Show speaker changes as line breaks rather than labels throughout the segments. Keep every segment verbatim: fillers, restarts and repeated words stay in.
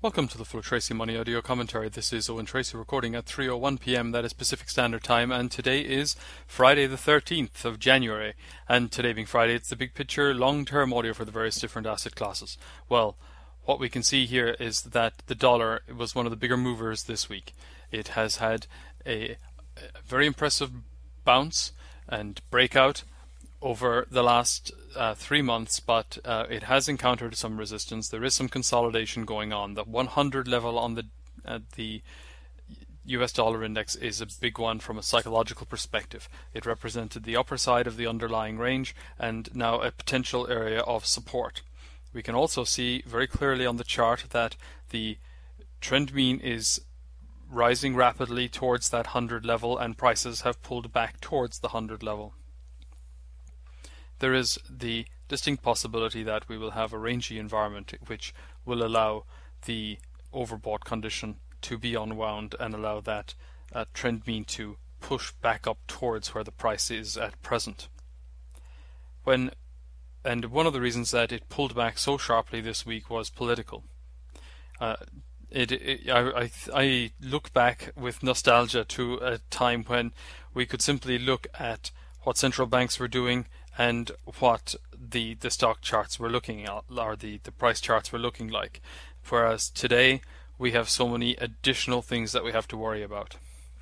Welcome to the Full Tracy Money audio commentary. This is Owen Tracy recording at three oh one p m, that is Pacific Standard Time, and today is Friday the thirteenth of January. And today being Friday, it's the big picture long-term audio for the various different asset classes. Well, what we can see here is that the dollar was one of the bigger movers this week. It has had a, a very impressive bounce and breakout over the last uh, three months, but uh, it has encountered some resistance. There is some consolidation going on. The one hundred level on the uh, the U S dollar index is a big one from a psychological perspective. It represented the upper side of the underlying range and now a potential area of support. We can also see very clearly on the chart that the trend mean is rising rapidly towards that one hundred level, and prices have pulled back towards the one hundred level. There is the distinct possibility that we will have a rangy environment which will allow the overbought condition to be unwound and allow that uh, trend mean to push back up towards where the price is at present. When and one of the reasons that it pulled back so sharply this week was political. Uh, it, it I, I I look back with nostalgia to a time when we could simply look at what central banks were doing and what the, the stock charts were looking at, or the, the price charts were looking like. Whereas today we have so many additional things that we have to worry about.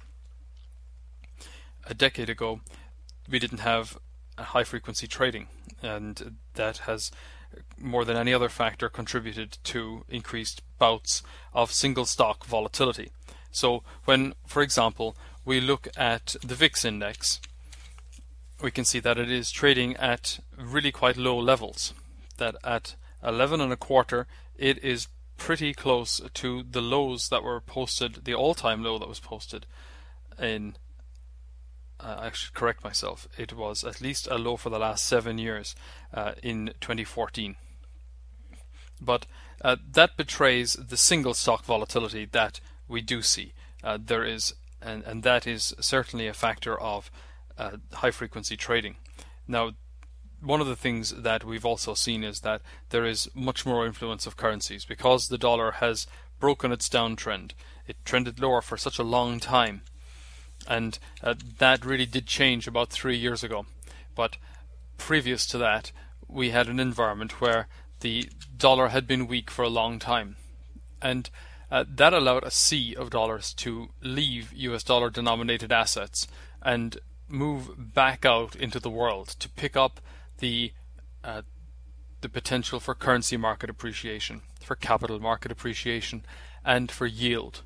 A decade ago we didn't have a high frequency trading, and that has more than any other factor contributed to increased bouts of single stock volatility. So when, for example, we look at the V I X index, we can see that it is trading at really quite low levels. That at eleven and a quarter, it is pretty close to the lows that were posted, the all-time low that was posted in. Uh, I should correct myself. It was at least a low for the last seven years uh, in twenty fourteen. But uh, that betrays the single stock volatility that we do see. Uh, there is, and and that is certainly a factor of Uh, high frequency trading. Now, one of the things that we've also seen is that there is much more influence of currencies because the dollar has broken its downtrend. It trended lower for such a long time, and uh, that really did change about three years ago. But previous to that, we had an environment where the dollar had been weak for a long time, and uh, that allowed a sea of dollars to leave U S dollar denominated assets and move back out into the world to pick up the uh, the potential for currency market appreciation, for capital market appreciation, and for yield.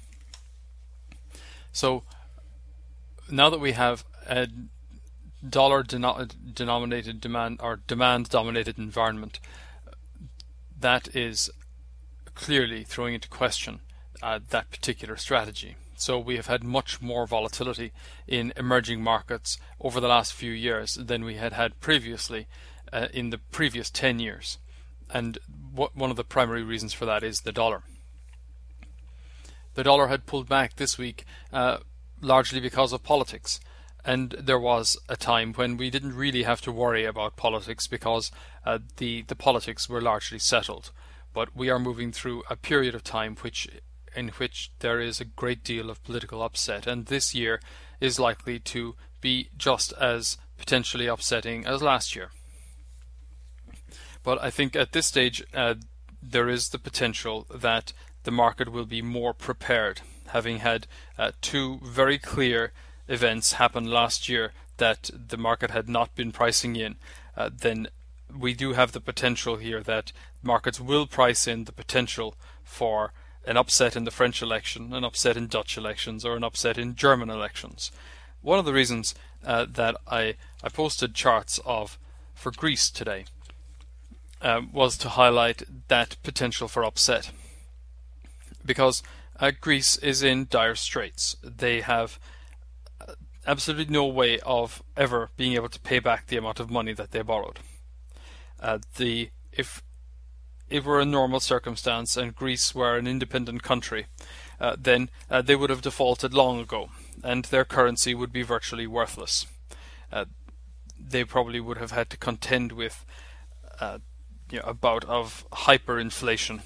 So now that we have a dollar deno denominated demand or demand dominated environment, that is clearly throwing into question uh, that particular strategy. So we have had much more volatility in emerging markets over the last few years than we had had previously uh, in the previous ten years. And what, one of the primary reasons for that is the dollar. The dollar had pulled back this week uh, largely because of politics. And there was a time when we didn't really have to worry about politics because uh, the, the politics were largely settled. But we are moving through a period of time which in which there is a great deal of political upset, and this year is likely to be just as potentially upsetting as last year. But I think at this stage uh, there is the potential that the market will be more prepared, having had uh, two very clear events happen last year that the market had not been pricing in. Uh, then we do have the potential here that markets will price in the potential for an upset in the French election, an upset in Dutch elections, or an upset in German elections. One of the reasons uh, that I, I posted charts of for Greece today uh, was to highlight that potential for upset. Because uh, Greece is in dire straits. They have absolutely no way of ever being able to pay back the amount of money that they borrowed. Uh, the if If it were a normal circumstance and Greece were an independent country, uh, then uh, they would have defaulted long ago, and their currency would be virtually worthless. Uh, they probably would have had to contend with uh, you know, a bout of hyperinflation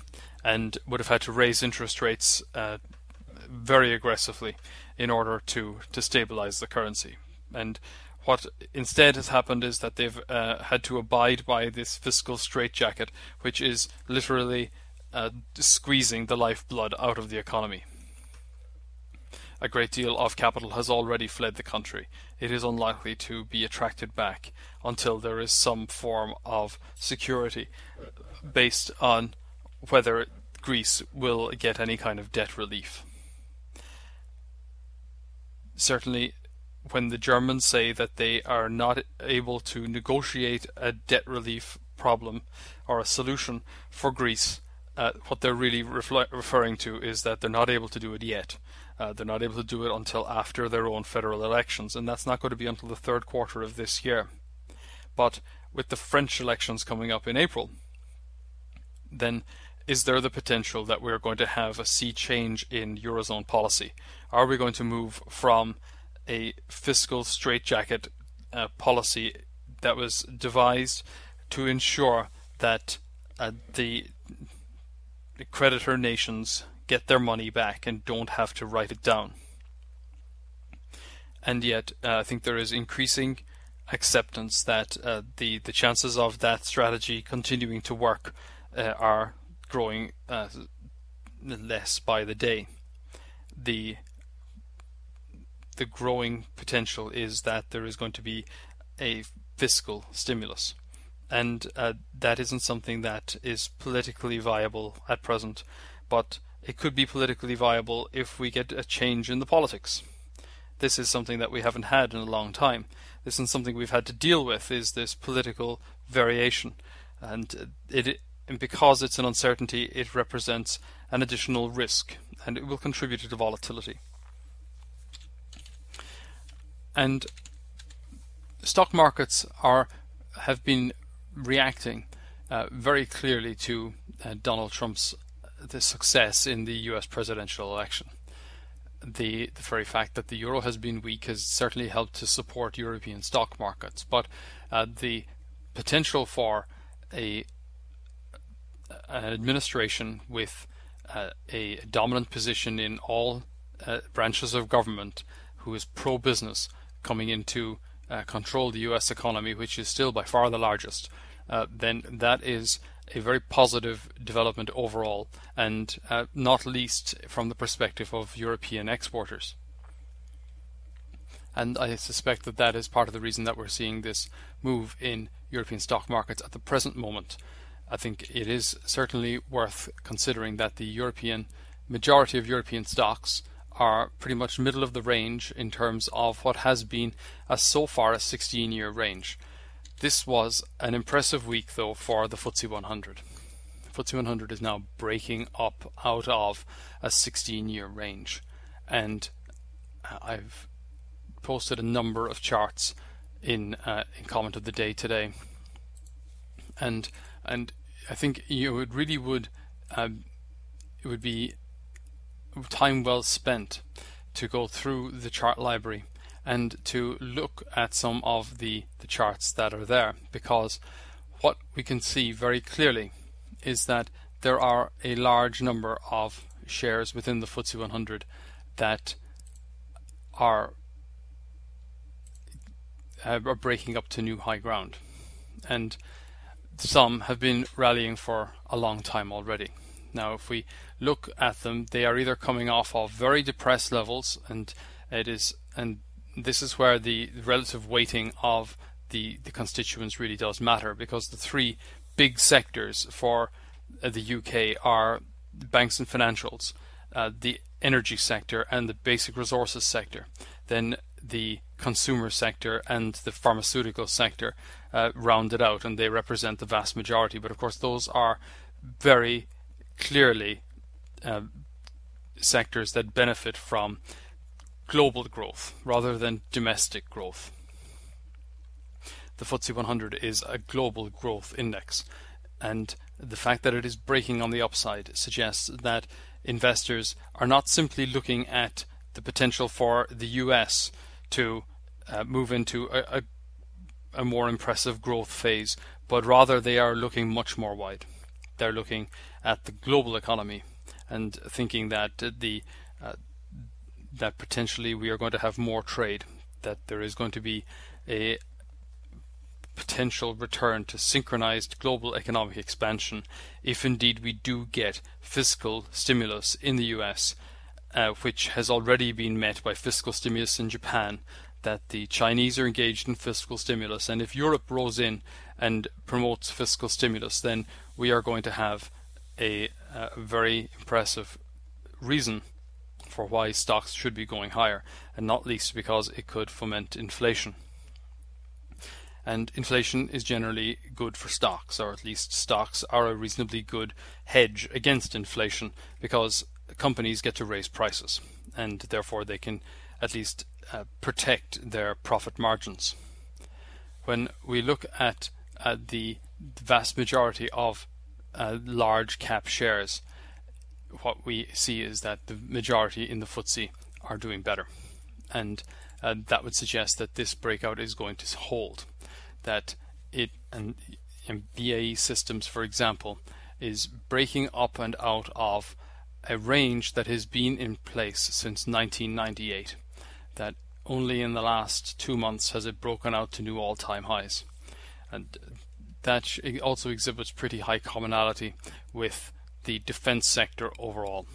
and would have had to raise interest rates uh, very aggressively in order to, to stabilize the currency. And what instead has happened is that they've uh, had to abide by this fiscal straitjacket, which is literally uh, squeezing the lifeblood out of the economy. A great deal of capital has already fled the country. It is unlikely to be attracted back until there is some form of security based on whether Greece will get any kind of debt relief. Certainly, when the Germans say that they are not able to negotiate a debt relief problem or a solution for Greece, uh, what they're really refl- referring to is that they're not able to do it yet. Uh, they're not able to do it until after their own federal elections, and that's not going to be until the third quarter of this year. But with the French elections coming up in April, then is there the potential that we're going to have a sea change in Eurozone policy? Are we going to move from a fiscal straitjacket uh, policy that was devised to ensure that uh, the, the creditor nations get their money back and don't have to write it down? And yet, uh, I think there is increasing acceptance that uh, the, the chances of that strategy continuing to work uh, are growing uh, less by the day. The the growing potential is that there is going to be a fiscal stimulus, and uh, that isn't something that is politically viable at present, but it could be politically viable if we get a change in the politics. This is something that we haven't had in a long time. This is something we've had to deal with, is this political variation. And it, and because it's an uncertainty, it represents an additional risk, and it will contribute to volatility. And stock markets are have been reacting uh, very clearly to uh, Donald Trump's the success in the U S presidential election. The, the very fact that the euro has been weak has certainly helped to support European stock markets, but uh, the potential for a an administration with uh, a dominant position in all uh, branches of government who is pro-business coming in to uh, control the U S economy, which is still by far the largest, uh, then that is a very positive development overall, and uh, not least from the perspective of European exporters. And I suspect that that is part of the reason that we're seeing this move in European stock markets at the present moment. I think it is certainly worth considering that the European majority of European stocks are pretty much middle of the range in terms of what has been a so far a sixteen year range. This was an impressive week, though, for the F T S E one hundred. The F T S E one hundred is now breaking up out of a sixteen year range, and I've posted a number of charts in uh, in comment of the day today, and and I think you know, it really would um, it would be time well spent to go through the chart library and to look at some of the, the charts that are there, because what we can see very clearly is that there are a large number of shares within the F T S E one hundred that are, uh, are breaking up to new high ground, and some have been rallying for a long time already. Now, if we look at them, they are either coming off of very depressed levels, and it is and this is where the relative weighting of the, the constituents really does matter, because the three big sectors for uh, the U K are banks and financials, uh, the energy sector and the basic resources sector. Then the consumer sector and the pharmaceutical sector uh, round it out, and they represent the vast majority. But of course those are very clearly uh, sectors that benefit from global growth rather than domestic growth. The F T S E one hundred is a global growth index, and the fact that it is breaking on the upside suggests that investors are not simply looking at the potential for the U S to uh, move into a, a, a more impressive growth phase, but rather they are looking much more wide. They're looking at the global economy and thinking that the uh, that potentially we are going to have more trade, that there is going to be a potential return to synchronized global economic expansion if indeed we do get fiscal stimulus in the U S, uh, which has already been met by fiscal stimulus in Japan, that the Chinese are engaged in fiscal stimulus, and if Europe rows in and promotes fiscal stimulus, then we are going to have a, a very impressive reason for why stocks should be going higher, and not least because it could foment inflation. And inflation is generally good for stocks, or at least stocks are a reasonably good hedge against inflation, because companies get to raise prices, and therefore they can at least uh, protect their profit margins. When we look at uh, the vast majority of uh, large cap shares, what we see is that the majority in the F T S E are doing better, and uh, that would suggest that this breakout is going to hold, that it and, and B A E Systems, for example, is breaking up and out of a range that has been in place since nineteen ninety-eight, that only in the last two months has it broken out to new all-time highs, and that also exhibits pretty high commonality with the defense sector overall,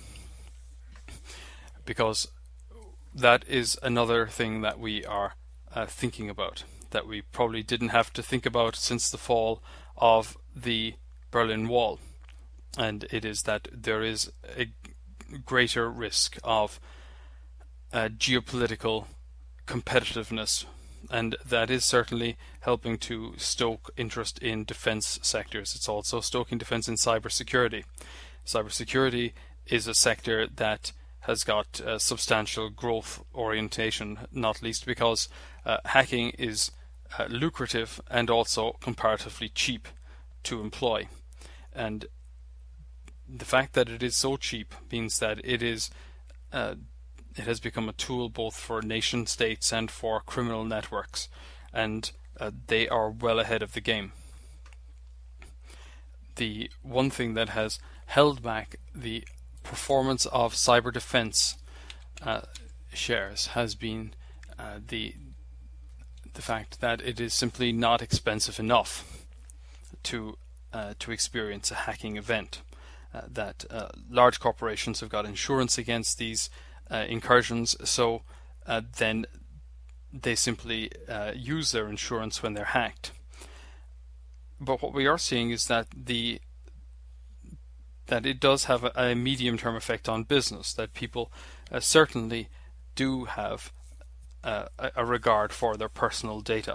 because that is another thing that we are uh, thinking about, that we probably didn't have to think about since the fall of the Berlin Wall, and it is that there is a greater risk of uh, geopolitical competitiveness, and that is certainly helping to stoke interest in defense sectors. It's also stoking defense in cybersecurity. Cybersecurity is a sector that has got uh, substantial growth orientation, not least because uh, hacking is uh, lucrative and also comparatively cheap to employ. And the fact that it is so cheap means that it is uh, it has become a tool both for nation states and for criminal networks, and uh, they are well ahead of the game. The one thing that has held back the performance of cyber defense uh, shares has been uh, the the fact that it is simply not expensive enough to uh, to experience a hacking event. Uh, that uh, large corporations have got insurance against these uh, incursions, so uh, then they simply uh, use their insurance when they're hacked. But what we are seeing is that the that it does have a, a medium-term effect on business, that people uh, certainly do have uh, a, a regard for their personal data.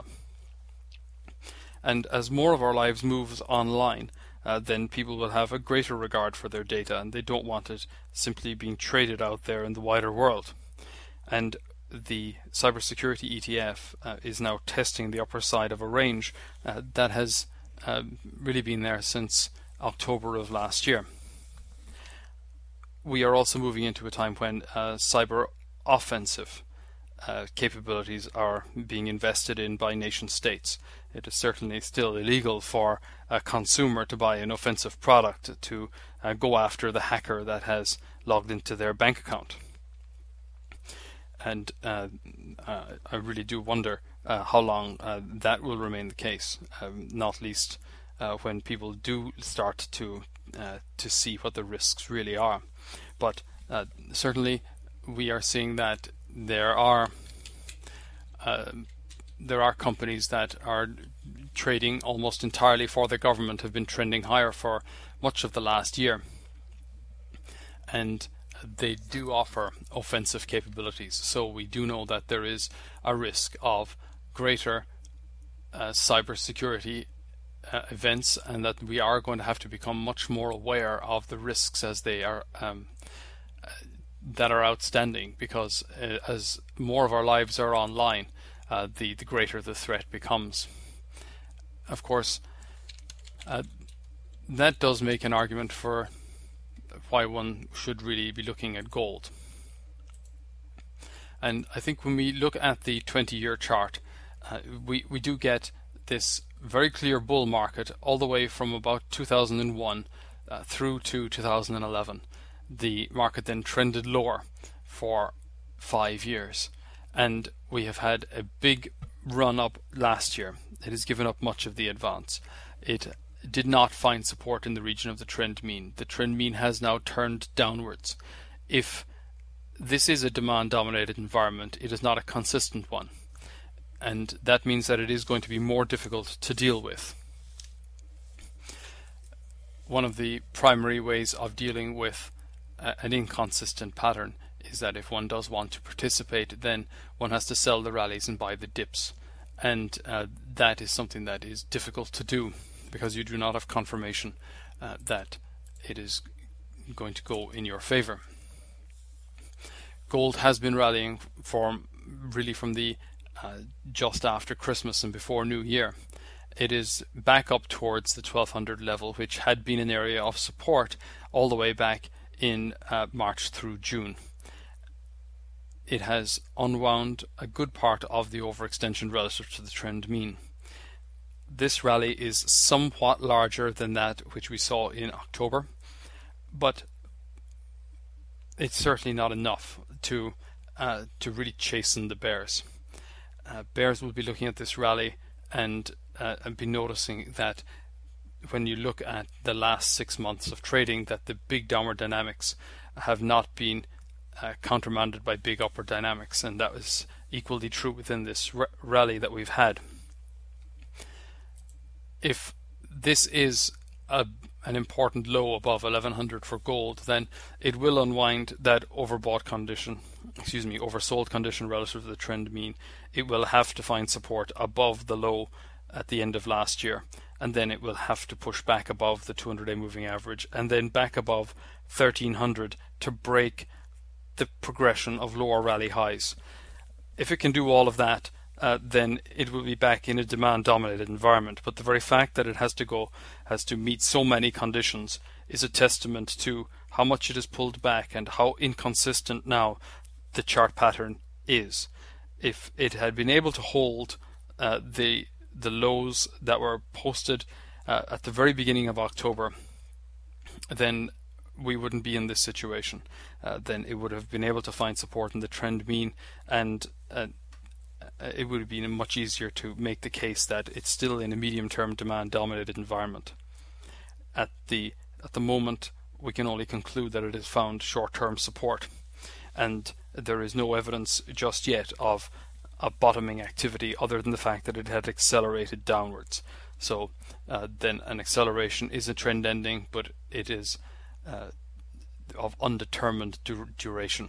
And as more of our lives moves online, Uh, then people will have a greater regard for their data, and they don't want it simply being traded out there in the wider world. And the cybersecurity E T F uh, is now testing the upper side of a range uh, that has uh, really been there since October of last year. We are also moving into a time when uh, cyber offensive uh, capabilities are being invested in by nation states. It is certainly still illegal for a consumer to buy an offensive product to uh, go after the hacker that has logged into their bank account. And uh, uh, I really do wonder uh, how long uh, that will remain the case, um, not least uh, when people do start to uh, to see what the risks really are. But uh, certainly we are seeing that there are uh, there are companies that are trading almost entirely for the government, have been trending higher for much of the last year, and they do offer offensive capabilities. So we do know that there is a risk of greater uh, cybersecurity uh, events, and that we are going to have to become much more aware of the risks as they are um, uh, that are outstanding, because uh, as more of our lives are online, uh, the, the greater the threat becomes. Of course, uh, that does make an argument for why one should really be looking at gold. And I think when we look at the twenty-year chart, uh, we, we do get this very clear bull market all the way from about two thousand one uh, through to two thousand eleven. The market then trended lower for five years, and we have had a big run up last year. It has given up much of the advance. It did not find support in the region of the trend mean. The trend mean has now turned downwards. If this is a demand dominated environment, it is not a consistent one, and that means that it is going to be more difficult to deal with. One of the primary ways of dealing with a, an inconsistent pattern is that if one does want to participate, then one has to sell the rallies and buy the dips, and uh, that is something that is difficult to do because you do not have confirmation uh, that it is going to go in your favor. Gold has been rallying for really from the uh, just after Christmas and before New Year. It is back up towards the twelve hundred level, which had been an area of support all the way back in uh, March through June. It has unwound a good part of the overextension relative to the trend mean. This rally is somewhat larger than that which we saw in October, but it's certainly not enough to uh, to really chasten the bears. Uh, bears will be looking at this rally and, uh, and be noticing that when you look at the last six months of trading, that the big downward dynamics have not been uh, countermanded by big upward dynamics, and that was equally true within this r rally that we've had. If this is a an important low above eleven hundred for gold, then it will unwind that overbought condition, excuse me, oversold condition relative to the trend mean. It will have to find support above the low at the end of last year, and then it will have to push back above the two hundred day moving average, and then back above thirteen hundred to break the progression of lower rally highs. If it can do all of that, Uh, then it will be back in a demand-dominated environment. But the very fact that it has to go, has to meet so many conditions, is a testament to how much it has pulled back and how inconsistent now the chart pattern is. If it had been able to hold uh, the the lows that were posted uh, at the very beginning of October, then we wouldn't be in this situation. Uh, then it would have been able to find support in the trend mean, and uh, it would have been much easier to make the case that it's still in a medium-term demand-dominated environment. At the at the moment, we can only conclude that it has found short-term support, and there is no evidence just yet of a bottoming activity other than the fact that it had accelerated downwards. So uh, then an acceleration is a trend ending, but it is uh, of undetermined dur duration.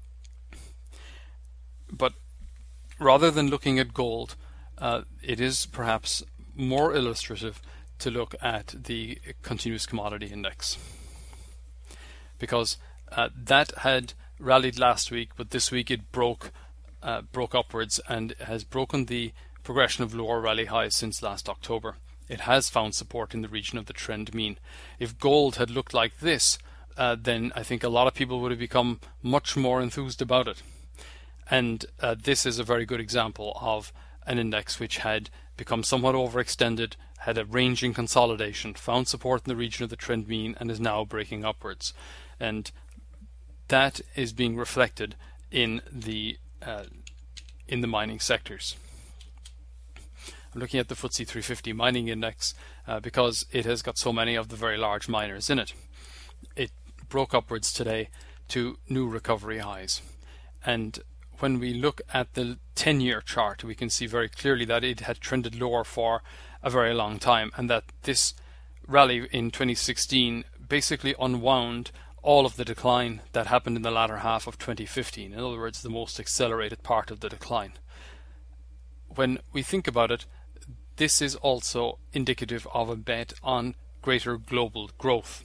But rather than looking at gold, uh, it is perhaps more illustrative to look at the continuous commodity index, because uh, that had rallied last week, but this week it broke uh, broke upwards and has broken the progression of lower rally highs since last October. It has found support in the region of the trend mean. If gold had looked like this, uh, then I think a lot of people would have become much more enthused about it. And uh, this is a very good example of an index which had become somewhat overextended, had a ranging consolidation, found support in the region of the trend mean, and is now breaking upwards. And that is being reflected in the uh, in the mining sectors. I'm looking at the F T S E three fifty mining index uh, because it has got so many of the very large miners in it. It broke upwards today to new recovery highs, and when we look at the ten year chart, we can see very clearly that it had trended lower for a very long time, and that this rally in twenty sixteen basically unwound all of the decline that happened in the latter half of twenty fifteen. In other words, the most accelerated part of the decline. When we think about it, this is also indicative of a bet on greater global growth.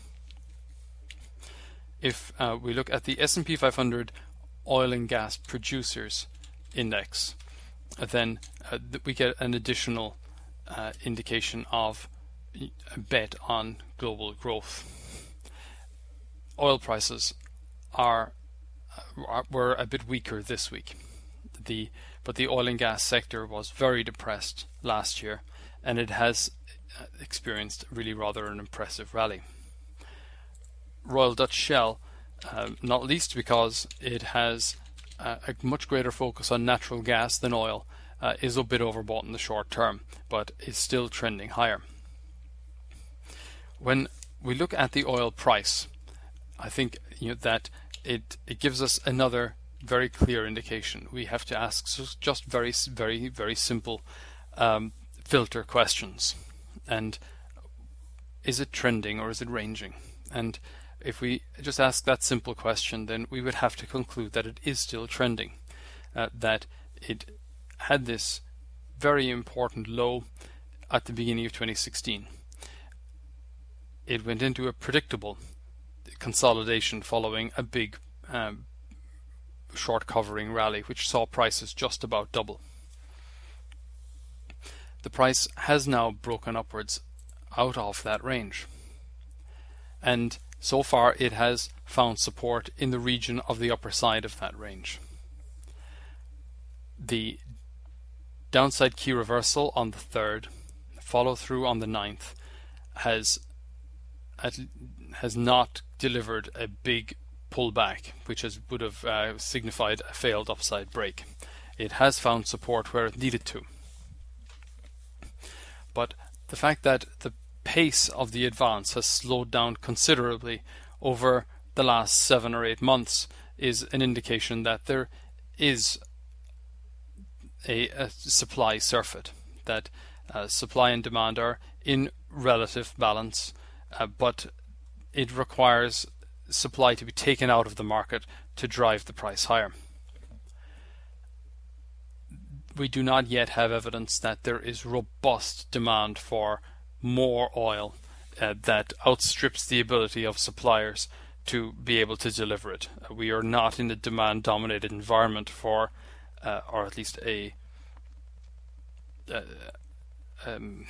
If uh, we look at the S and P five hundred oil and gas producers index, then uh, we get an additional uh, indication of a bet on global growth. Oil prices are, are were a bit weaker this week. The but the oil and gas sector was very depressed last year, and it has experienced really rather an impressive rally. Royal Dutch Shell, um, not least because it has uh, a much greater focus on natural gas than oil, uh, is a bit overbought in the short term, but is still trending higher. When we look at the oil price, I think you know, that it, it gives us another very clear indication. We have to ask just very, very, very simple um, filter questions. And is it trending or is it ranging? And if we just ask that simple question, then we would have to conclude that it is still trending, uh, that it had this very important low at the beginning of twenty sixteen. It went into a predictable consolidation following a big um, short covering rally, which saw prices just about double. The price has now broken upwards out of that range, and so far it has found support in the region of the upper side of that range. The downside key reversal on the third, follow through on the ninth, has has not delivered a big pullback, which has, would have uh, signified a failed upside break. It has found support where it needed to. But the fact that the pace of the advance has slowed down considerably over the last seven or eight months is an indication that there is a, a supply surfeit, that uh, supply and demand are in relative balance, uh, but it requires supply to be taken out of the market to drive the price higher. We do not yet have evidence that there is robust demand for more oil uh, that outstrips the ability of suppliers to be able to deliver it. Uh, we are not in a demand-dominated environment for, uh, or at least a uh, um,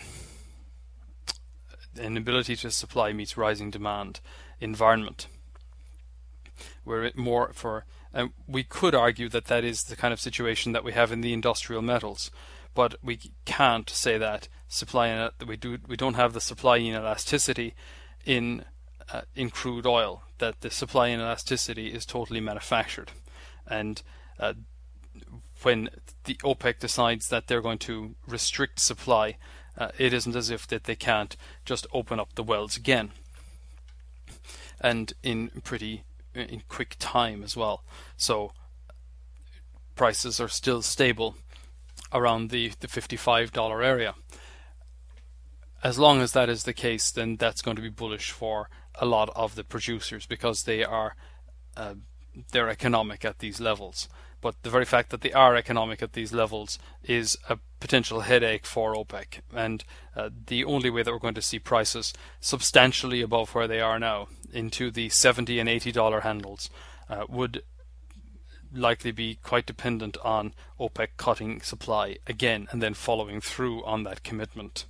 an ability to supply meets rising demand environment. We're more for, and we could argue that that is the kind of situation that we have in the industrial metals, but we can't say that supply that we do we don't have the supply inelasticity in uh, in crude oil, that the supply inelasticity is totally manufactured, and uh, when the OPEC decides that they're going to restrict supply, uh, it isn't as if that they can't just open up the wells again, and in pretty in quick time as well. So prices are still stable around the, the fifty-five dollar area. As long as that is the case, then that's going to be bullish for a lot of the producers, because they are uh, they're economic at these levels. But the very fact that they are economic at these levels is a potential headache for OPEC, and uh, the only way that we're going to see prices substantially above where they are now into the seventy and eighty dollar handles uh, would likely be quite dependent on OPEC cutting supply again and then following through on that commitment.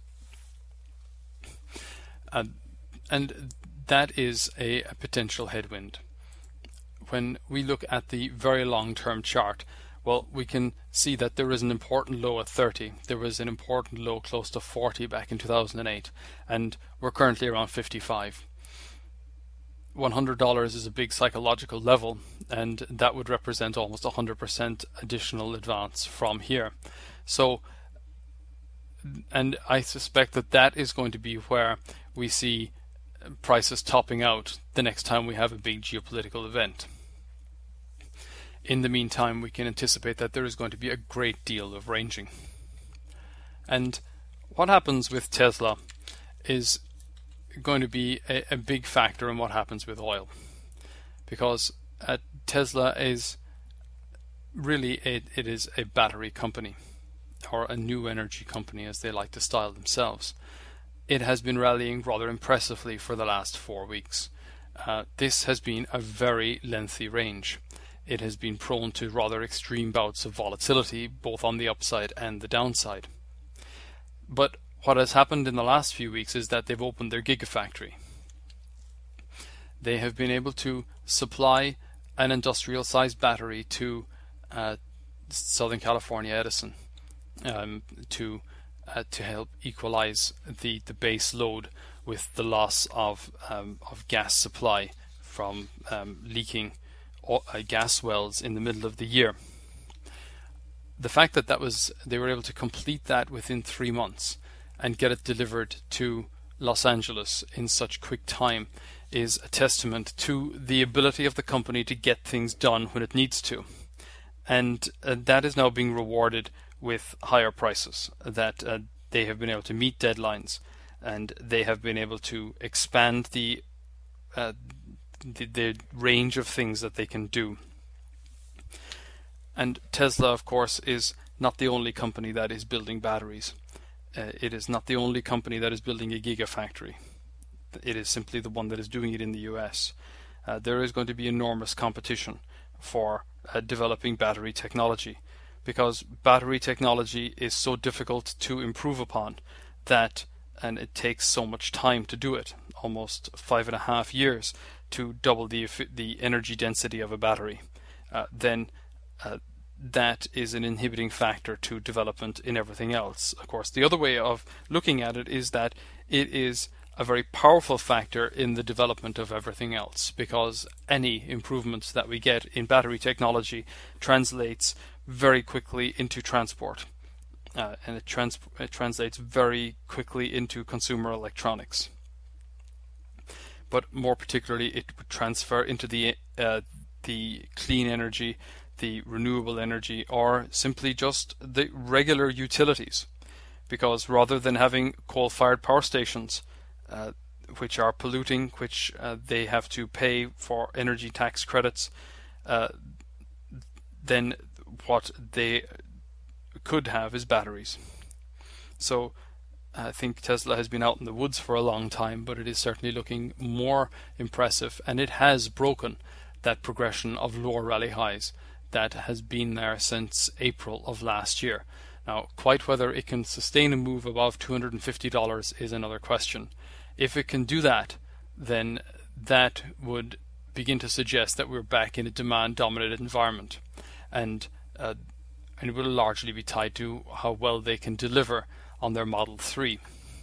Uh, and that is a, a potential headwind. When we look at the very long-term chart, well, we can see that there is an important low at thirty. There was an important low close to forty back in two thousand eight, and we're currently around fifty-five. one hundred dollars is a big psychological level, and that would represent almost one hundred percent additional advance from here. So, and I suspect that that is going to be where we see prices topping out the next time we have a big geopolitical event. In the meantime, we can anticipate that there is going to be a great deal of ranging. And what happens with Tesla is going to be a, a big factor in what happens with oil, because uh, Tesla is really a, it is a battery company, or a new energy company as they like to style themselves. It has been rallying rather impressively for the last four weeks. Uh, this has been a very lengthy range. It has been prone to rather extreme bouts of volatility, both on the upside and the downside. But what has happened in the last few weeks is that they've opened their gigafactory. They have been able to supply an industrial-sized battery to uh, Southern California Edison um, to uh, to help equalize the, the base load with the loss of um, of gas supply from um, leaking o- uh, gas wells in the middle of the year. The fact that that was they were able to complete that within three months and get it delivered to Los Angeles in such quick time is a testament to the ability of the company to get things done when it needs to. And uh, that is now being rewarded with higher prices, that uh, they have been able to meet deadlines, and they have been able to expand the, uh, the the range of things that they can do. And Tesla, of course, is not the only company that is building batteries. Uh, it is not the only company that is building a gigafactory. It is simply the one that is doing it in the U S. Uh, there is going to be enormous competition for uh, developing battery technology, because battery technology is so difficult to improve upon that, and it takes so much time to do it, almost five and a half years to double the the energy density of a battery. Uh, then uh, that is an inhibiting factor to development in everything else. Of course, the other way of looking at it is that it is a very powerful factor in the development of everything else, because any improvements that we get in battery technology translates very quickly into transport, uh, and it, trans- it translates very quickly into consumer electronics. But more particularly, it would transfer into the uh, the clean energy, the renewable energy, or simply just the regular utilities, because rather than having coal-fired power stations Uh, which are polluting, which uh, they have to pay for energy tax credits, uh, then what they could have is batteries. So I think Tesla has been out in the woods for a long time, but it is certainly looking more impressive, and it has broken that progression of lower rally highs that has been there since April of last year. Now, quite whether it can sustain a move above two hundred fifty dollars is another question. If it can do that, then that would begin to suggest that we're back in a demand-dominated environment, and uh, and it will largely be tied to how well they can deliver on their Model three.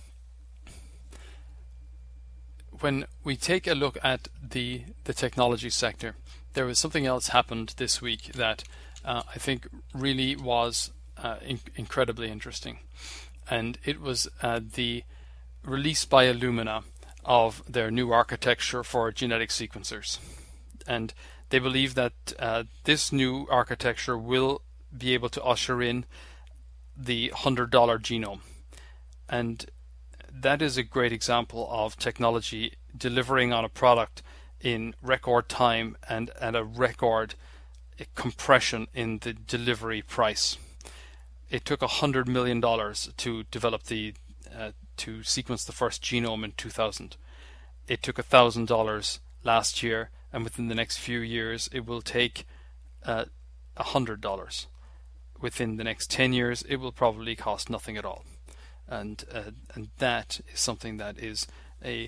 When we take a look at the the technology sector, there was something else happened this week that uh, I think really was uh, in- incredibly interesting, and it was uh, the release by Illumina of their new architecture for genetic sequencers. And they believe that uh, this new architecture will be able to usher in the one hundred dollar genome. And that is a great example of technology delivering on a product in record time and at a record compression in the delivery price. It took one hundred million dollars to develop the uh, to sequence the first genome in two thousand. It took one thousand dollars last year, and within the next few years it will take uh, one hundred dollars. Within the next ten years it will probably cost nothing at all. And uh, and that is something that is a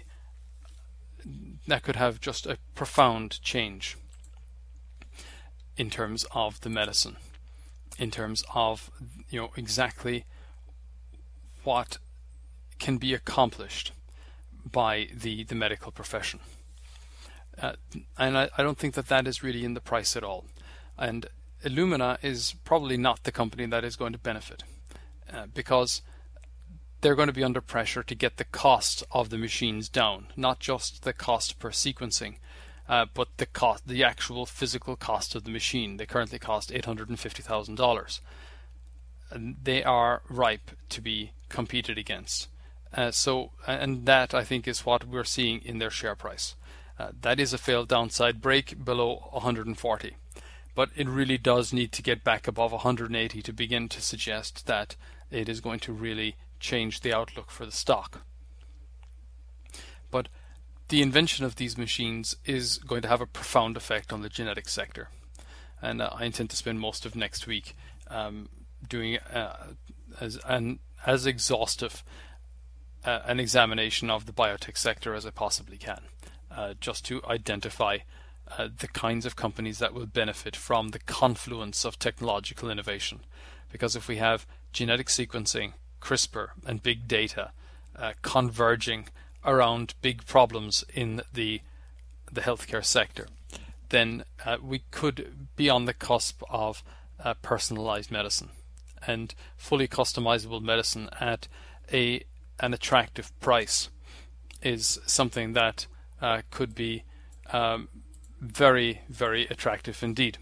that could have just a profound change in terms of the medicine, in terms of, you know, exactly what can be accomplished by the, the medical profession. Uh, and I, I don't think that that is really in the price at all. And Illumina is probably not the company that is going to benefit, uh, because they're going to be under pressure to get the cost of the machines down, not just the cost per sequencing, uh, but the cost, the actual physical cost of the machine. They currently cost eight hundred fifty thousand dollars. And they are ripe to be competed against. Uh, so, and that I think is what we're seeing in their share price. Uh, that is a failed downside break below one hundred forty, but it really does need to get back above one hundred eighty to begin to suggest that it is going to really change the outlook for the stock. But the invention of these machines is going to have a profound effect on the genetic sector, and uh, I intend to spend most of next week um, doing uh, as an as exhaustive uh, an examination of the biotech sector as I possibly can, uh, just to identify uh, the kinds of companies that will benefit from the confluence of technological innovation. Because if we have genetic sequencing, CRISPR, and big data uh, converging around big problems in the the healthcare sector, then uh, we could be on the cusp of uh, personalized medicine and fully customizable medicine at a an attractive price is something that uh, could be um, very, very attractive indeed.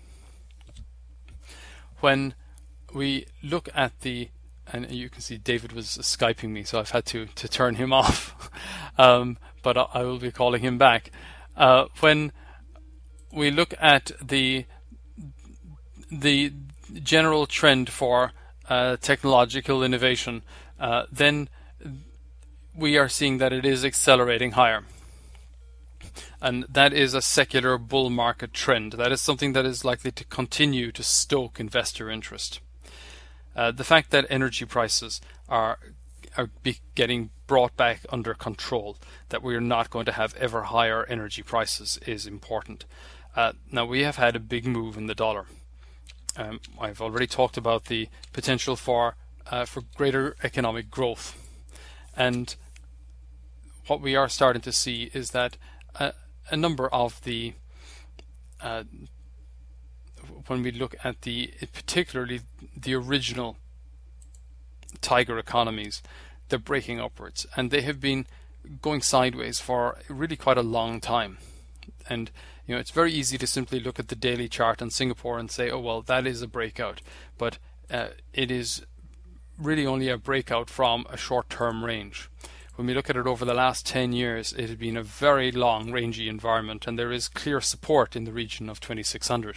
When we look at the, and you can see David was Skyping me, so I've had to, to turn him off, um, but I, I will be calling him back. Uh, when we look at the the general trend for uh, technological innovation, uh, then we are seeing that it is accelerating higher. And that is a secular bull market trend. That is something that is likely to continue to stoke investor interest. Uh, the fact that energy prices are are be getting brought back under control, that we are not going to have ever higher energy prices, is important. Uh, now, we have had a big move in the dollar. Um, I've already talked about the potential for uh, for greater economic growth. And what we are starting to see is that uh, a number of the, uh, when we look at the, particularly the original tiger economies, they're breaking upwards, and they have been going sideways for really quite a long time. And you know, it's very easy to simply look at the daily chart in Singapore and say, oh well, that is a breakout, but uh, it is really only a breakout from a short-term range. When we look at it over the last ten years, it has been a very long rangy environment, and there is clear support in the region of twenty-six hundred.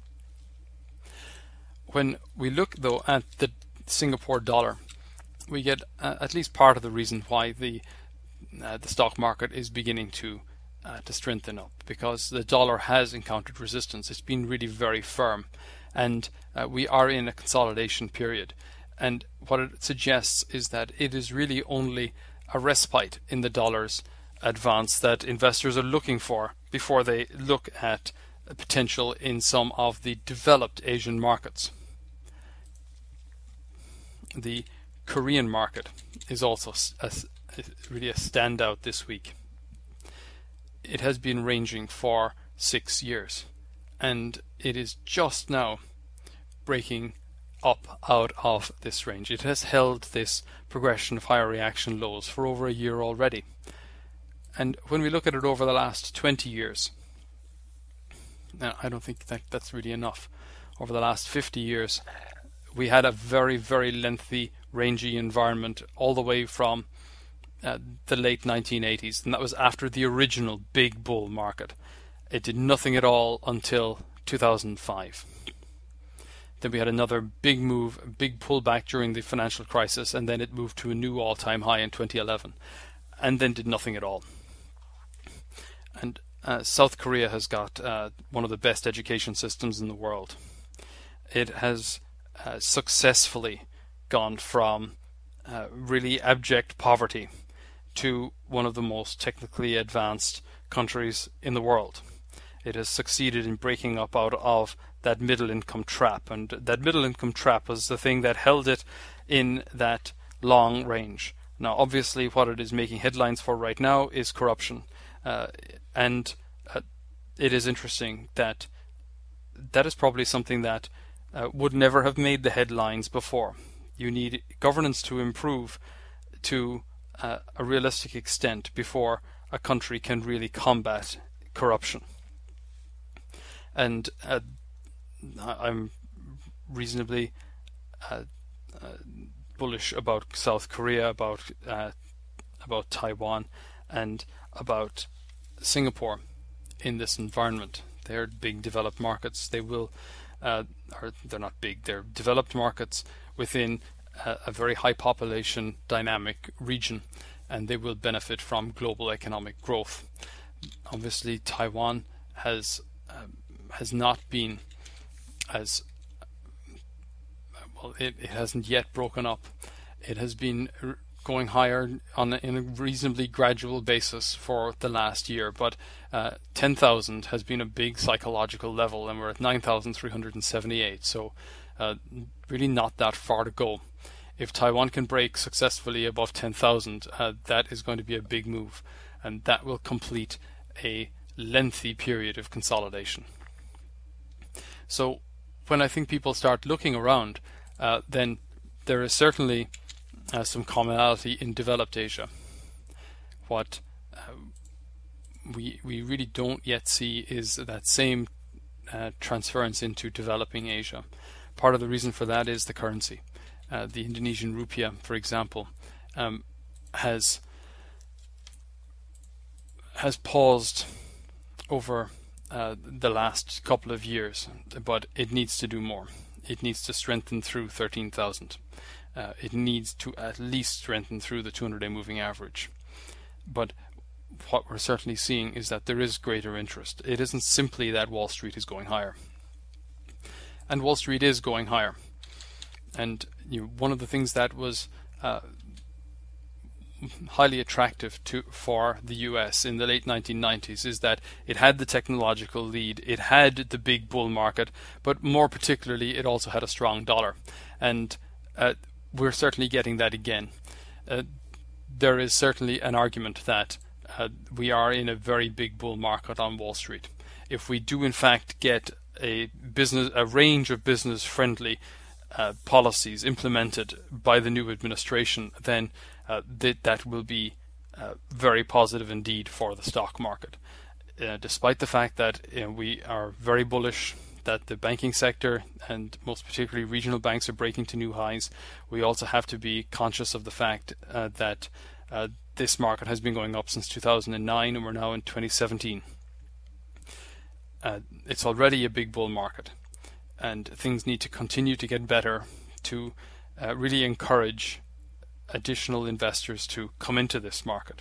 When we look though at the Singapore dollar, we get uh, at least part of the reason why the uh, the stock market is beginning to uh, to strengthen up, because the dollar has encountered resistance. It's been really very firm, and uh, we are in a consolidation period. And what it suggests is that it is really only a respite in the dollar's advance that investors are looking for before they look at potential in some of the developed Asian markets. The Korean market is also a, a, really a standout this week. It has been ranging for six years, and it is just now breaking up out of this range. It has held this progression of higher reaction lows for over a year already. And when we look at it over the last twenty years, now I don't think that that's really enough. Over the last fifty years, we had a very, very lengthy, rangy environment all the way from uh, the late nineteen eighties, and that was after the original big bull market. It did nothing at all until two thousand five. Then we had another big move, a big pullback during the financial crisis, and then it moved to a new all-time high in twenty eleven, and then did nothing at all. And uh, South Korea has got uh, one of the best education systems in the world. It has uh, successfully gone from uh, really abject poverty to one of the most technically advanced countries in the world. It has succeeded in breaking up out of that middle income trap, and that middle income trap was the thing that held it in that long range. Now obviously what it is making headlines for right now is corruption, uh, and uh, it is interesting that that is probably something that uh, would never have made the headlines before. You need governance to improve to uh, a realistic extent before a country can really combat corruption. And uh, I'm reasonably uh, uh, bullish about South Korea, about uh, about Taiwan, and about Singapore in this environment. They're big developed markets. They will, uh, or they're not big. They're developed markets within a, a very high population, dynamic region, and they will benefit from global economic growth. Obviously, Taiwan has um, has not been as well. It, it hasn't yet broken up. It has been r- going higher on a, in a reasonably gradual basis for the last year, but uh, ten thousand has been a big psychological level, and we're at nine thousand three hundred seventy-eight, so uh, really not that far to go. If Taiwan can break successfully above ten thousand, uh, that is going to be a big move, and that will complete a lengthy period of consolidation. So when I think people start looking around, uh, then there is certainly uh, some commonality in developed Asia. What uh, we we really don't yet see is that same uh, transference into developing Asia. Part of the reason for that is the currency. Uh, the Indonesian rupiah, for example, um, has has paused over uh, the last couple of years, but it needs to do more. It needs to strengthen through thirteen thousand. Uh, it needs to at least strengthen through the two hundred day moving average. But what we're certainly seeing is that there is greater interest. It isn't simply that Wall Street is going higher. And Wall Street is going higher. And you know, one of the things that was uh, highly attractive to for the U S in the late nineteen nineties is that it had the technological lead, it had the big bull market, but more particularly it also had a strong dollar. And uh, we're certainly getting that again. Uh, there is certainly an argument that uh, we are in a very big bull market on Wall Street. If we do in fact get a business, a range of business-friendly uh, policies implemented by the new administration, then uh, th that will be uh, very positive indeed for the stock market. Uh, despite the fact that you know, we are very bullish that the banking sector and most particularly regional banks are breaking to new highs, we also have to be conscious of the fact uh, that uh, this market has been going up since two thousand nine and we're now in twenty seventeen. Uh, it's already a big bull market, and things need to continue to get better to uh, really encourage additional investors to come into this market.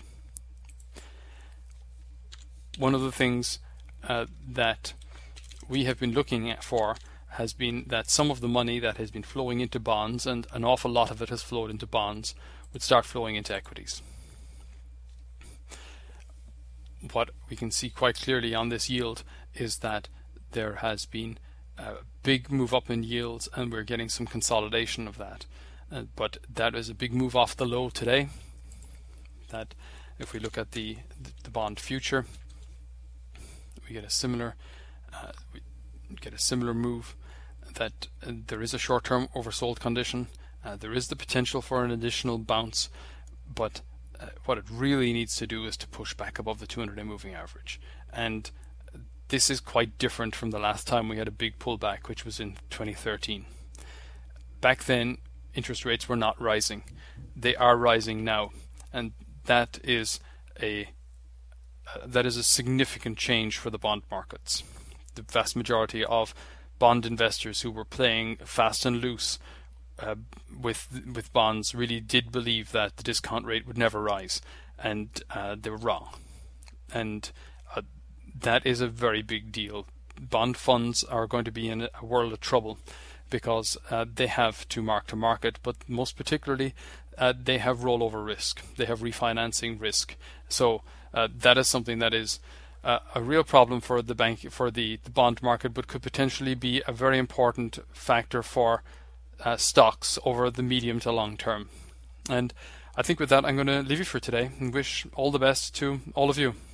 One of the things uh, that we have been looking at for has been that some of the money that has been flowing into bonds, and an awful lot of it has flowed into bonds, would start flowing into equities. What we can see quite clearly on this yield is that there has been a big move up in yields and we're getting some consolidation of that. Uh, but that is a big move off the low today. That if we look at the, the bond future, we get a similar uh, we get a similar move, that uh, there is a short-term oversold condition. Uh, there is the potential for an additional bounce, but uh, what it really needs to do is to push back above the two hundred day moving average. And this is quite different from the last time we had a big pullback, which was in twenty thirteen. Back then, interest rates were not rising. They are rising now, and that is a uh, that is a significant change for the bond markets. The vast majority of bond investors who were playing fast and loose uh, with with bonds really did believe that the discount rate would never rise, and uh, they were wrong. And uh, that is a very big deal. Bond funds are going to be in a world of trouble because uh, they have to mark to market, but most particularly uh, they have rollover risk. They have refinancing risk. So uh, that is something that is uh, a real problem for the bank, for the, the bond market, but could potentially be a very important factor for uh, stocks over the medium to long term. And I think with that, I'm going to leave you for today and wish all the best to all of you.